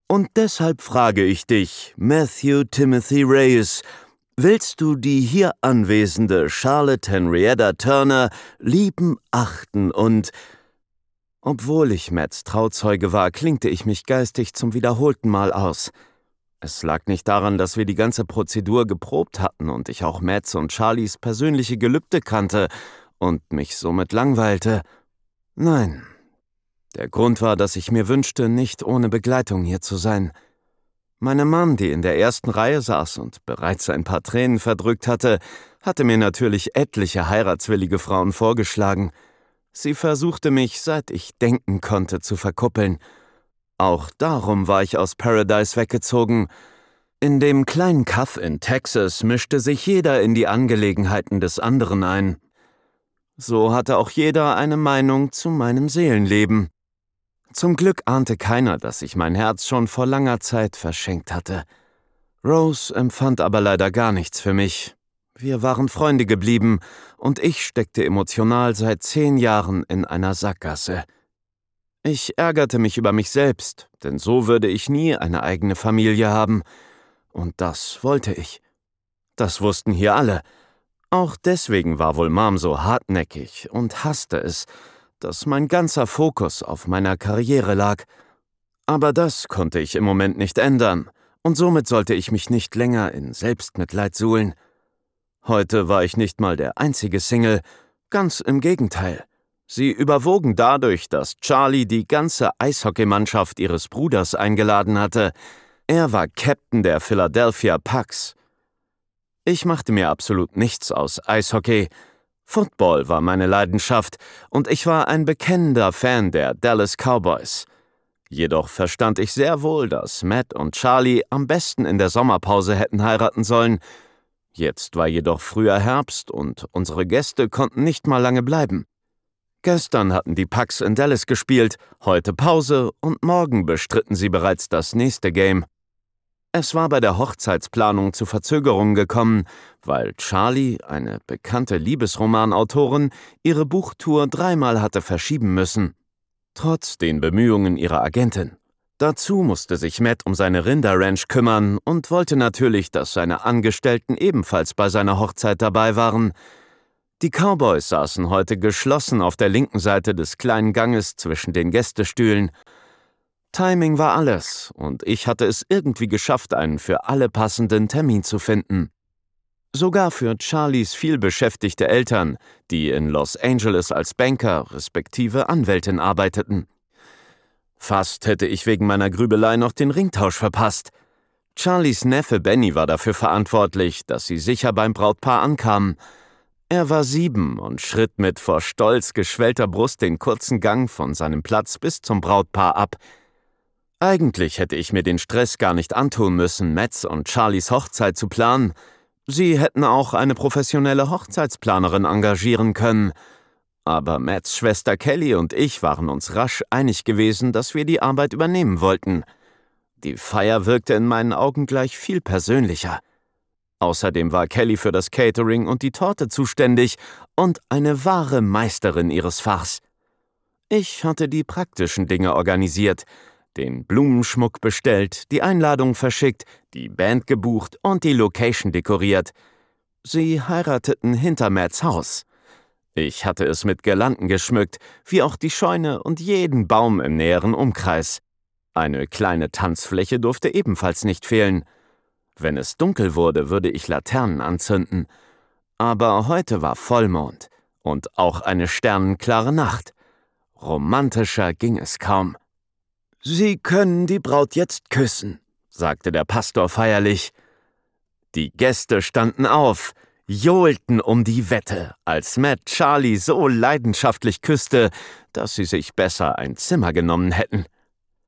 Und deshalb frage ich dich, Matthew Timothy Reyes, willst du die hier anwesende Charlotte Henrietta Turner lieben, achten und... Obwohl ich Matts Trauzeuge war, klinkte ich mich geistig zum wiederholten Mal aus. Es lag nicht daran, dass wir die ganze Prozedur geprobt hatten und ich auch Matts und Charlies persönliche Gelübde kannte und mich somit langweilte. Nein, der Grund war, dass ich mir wünschte, nicht ohne Begleitung hier zu sein. Meine Mom, die in der ersten Reihe saß und bereits ein paar Tränen verdrückt hatte mir natürlich etliche heiratswillige Frauen vorgeschlagen. Sie versuchte mich, seit ich denken konnte, zu verkuppeln. Auch darum war ich aus Paradise weggezogen. In dem kleinen Kaff in Texas mischte sich jeder in die Angelegenheiten des anderen ein. So hatte auch jeder eine Meinung zu meinem Seelenleben. Zum Glück ahnte keiner, dass ich mein Herz schon vor langer Zeit verschenkt hatte. Rose empfand aber leider gar nichts für mich. Wir waren Freunde geblieben und ich steckte emotional seit 10 Jahren in einer Sackgasse. Ich ärgerte mich über mich selbst, denn so würde ich nie eine eigene Familie haben. Und das wollte ich. Das wussten hier alle. Auch deswegen war wohl Mom so hartnäckig und hasste es, dass mein ganzer Fokus auf meiner Karriere lag. Aber das konnte ich im Moment nicht ändern, und somit sollte ich mich nicht länger in Selbstmitleid suhlen. Heute war ich nicht mal der einzige Single, ganz im Gegenteil. Sie überwogen dadurch, dass Charlie die ganze Eishockeymannschaft ihres Bruders eingeladen hatte. Er war Captain der Philadelphia Pucks. Ich machte mir absolut nichts aus Eishockey. Football war meine Leidenschaft und ich war ein bekennender Fan der Dallas Cowboys. Jedoch verstand ich sehr wohl, dass Matt und Charlie am besten in der Sommerpause hätten heiraten sollen. Jetzt war jedoch früher Herbst und unsere Gäste konnten nicht mal lange bleiben. Gestern hatten die Pucks in Dallas gespielt, heute Pause und morgen bestritten sie bereits das nächste Game. Es war bei der Hochzeitsplanung zu Verzögerungen gekommen, weil Charlie, eine bekannte Liebesromanautorin, ihre Buchtour 3-mal hatte verschieben müssen. Trotz den Bemühungen ihrer Agentin. Dazu musste sich Matt um seine Rinderranch kümmern und wollte natürlich, dass seine Angestellten ebenfalls bei seiner Hochzeit dabei waren. Die Cowboys saßen heute geschlossen auf der linken Seite des kleinen Ganges zwischen den Gästestühlen. Timing war alles, und ich hatte es irgendwie geschafft, einen für alle passenden Termin zu finden. Sogar für Charlies vielbeschäftigte Eltern, die in Los Angeles als Banker respektive Anwältin arbeiteten. Fast hätte ich wegen meiner Grübelei noch den Ringtausch verpasst. Charlies Neffe Benny war dafür verantwortlich, dass sie sicher beim Brautpaar ankamen. Er war 7 und schritt mit vor Stolz geschwellter Brust den kurzen Gang von seinem Platz bis zum Brautpaar ab. Eigentlich hätte ich mir den Stress gar nicht antun müssen, Matts und Charlies Hochzeit zu planen. Sie hätten auch eine professionelle Hochzeitsplanerin engagieren können. Aber Matts Schwester Kelly und ich waren uns rasch einig gewesen, dass wir die Arbeit übernehmen wollten. Die Feier wirkte in meinen Augen gleich viel persönlicher. Außerdem war Kelly für das Catering und die Torte zuständig und eine wahre Meisterin ihres Fachs. Ich hatte die praktischen Dinge organisiert, den Blumenschmuck bestellt, die Einladung verschickt, die Band gebucht und die Location dekoriert. Sie heirateten hinter Matts Haus. Ich hatte es mit Girlanden geschmückt, wie auch die Scheune und jeden Baum im näheren Umkreis. Eine kleine Tanzfläche durfte ebenfalls nicht fehlen. Wenn es dunkel wurde, würde ich Laternen anzünden. Aber heute war Vollmond und auch eine sternenklare Nacht. Romantischer ging es kaum. »Sie können die Braut jetzt küssen«, sagte der Pastor feierlich. Die Gäste standen auf, johlten um die Wette, als Matt Charlie so leidenschaftlich küsste, dass sie sich besser ein Zimmer genommen hätten.